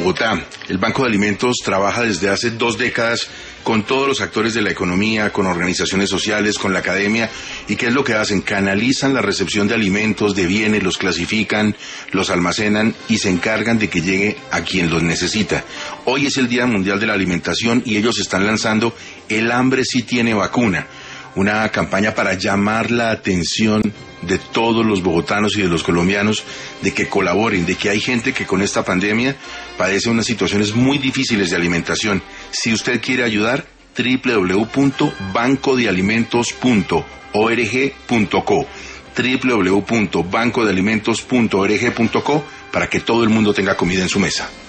Bogotá. El Banco de Alimentos trabaja desde hace 2 décadas con todos los actores de la economía, con organizaciones sociales, con la academia. ¿Y qué es lo que hacen? Canalizan la recepción de alimentos, de bienes, los clasifican, los almacenan y se encargan de que llegue a quien los necesita. Hoy es el Día Mundial de la Alimentación y ellos están lanzando El hambre sí tiene vacuna, una campaña para llamar la atención de todos los bogotanos y de los colombianos, de que colaboren, de que hay gente que con esta pandemia padece unas situaciones muy difíciles de alimentación. Si usted quiere ayudar, www.bancodealimentos.org.co, www.bancodealimentos.org.co, para que todo el mundo tenga comida en su mesa.